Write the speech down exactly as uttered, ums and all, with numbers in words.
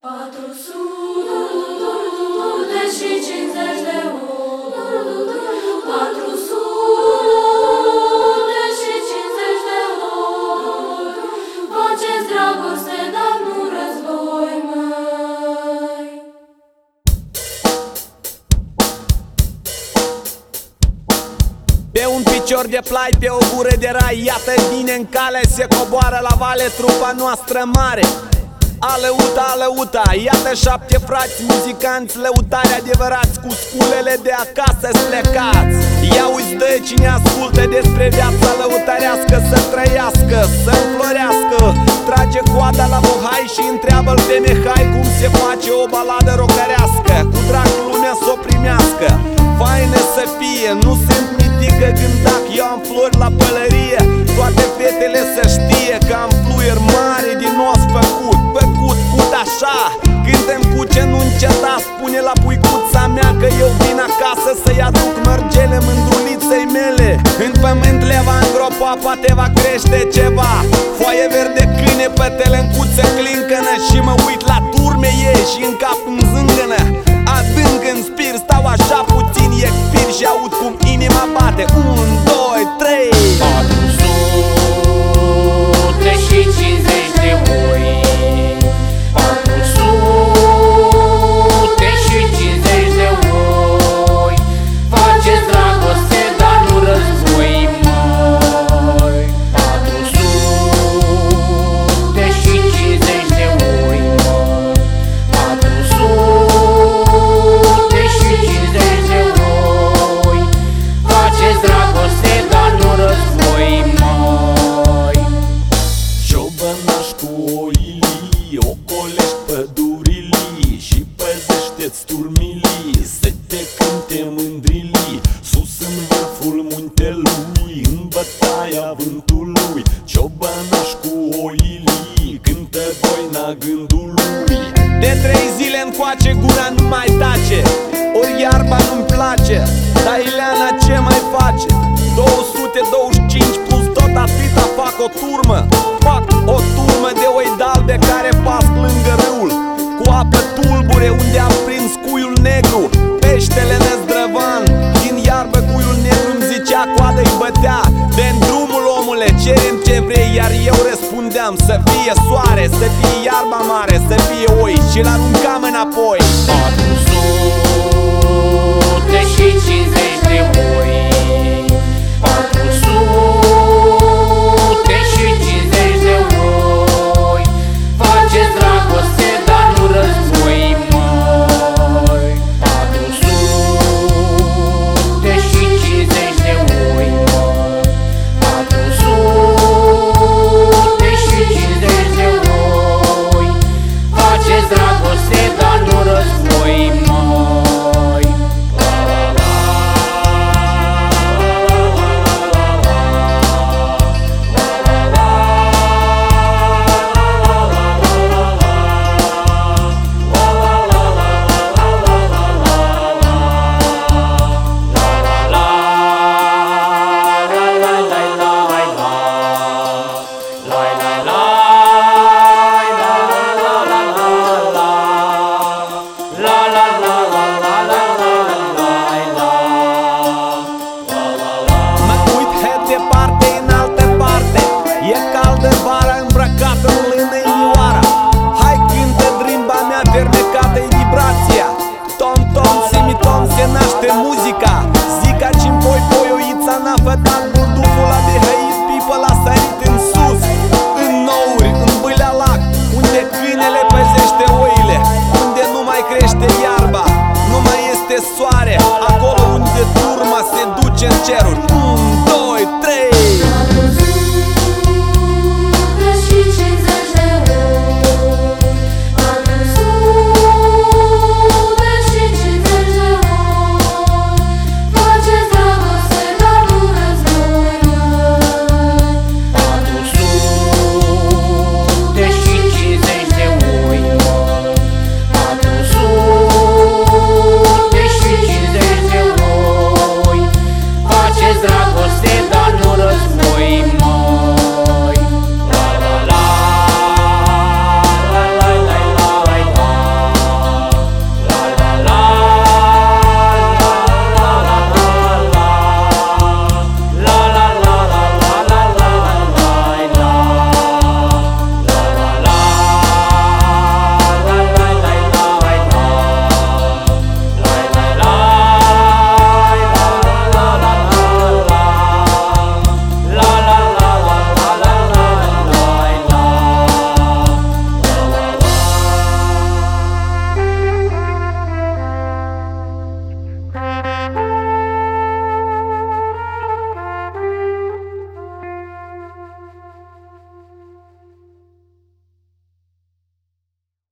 patru sute și cincizeci de ori, patru sute și cincizeci de ori, faceți dragoste, dar nu război, măi. Pe un picior de plai, pe o gură de rai, iată vine în cale, se coboară la vale trupa noastră mare. Alăuta, alăuta, iată șapte frați muzicanți, lăutari adevărați, cu sculele de acasă plecați. Ia uzi, dă cine ascultă despre viața lăutarească, să trăiască, să înflorească. Trage coada la bohai și întreabă-l pe Mihai cum se face o baladă rocărească, cu drag lumea s-o primească. Faină să fie, nu sunt mitică gândac, eu am flori la pălărie. Toate fetele să știe că am fluier mare din os făcut, făcut, cut așa. Cântem cu ce nu înceta, spune la puicuța mea că eu vin acasă să-i aduc mărgele mândruliței mele. În pământ leva îngropa, poate va crește ceva. Foaie verde, câine, pătălâncuță, clincănă. Și mă uit la turme ei și în cap îmi zângănă. Adânc în spir, stau așa puțin, expir și aud cum inima bate. Un, doi, trei. patru sute și cincizeci de ori, patru sute și cincizeci de ori, faceți dragoste, dar nu război, măi. patru sute și cincizeci de ori, măi. patru sute și cincizeci de ori, faceți dragoste, dar nu război, măi. Ciobănaș cu oilii, ocolești pădurilii și păzește-ți turmilii, să te cânte mândrilii sus în vârful muntelui, în bătaia vântului. Ciobănaș cu oilii cântă voina gândului. De trei zile încoace gura nu mai tace, ori iarba nu-mi place, dar Ileana ce mai face? două sute douăzeci și cinci plus tot atâta fac o turmă. Fac o turmă de oi dalbe care pasc lângă râul, cu apă tulbure unde am prins cuiul negru. Peștele năzdrăvan, din iarbă cuiul negru îmi zicea, coadă-i bătea. De-n drumul, omule, cerem ce vrei, iar eu răspundeam, să fie soare, să fie iarba mare, să fie oi, și l-aruncam înapoi. patru sute și cincizeci de ori,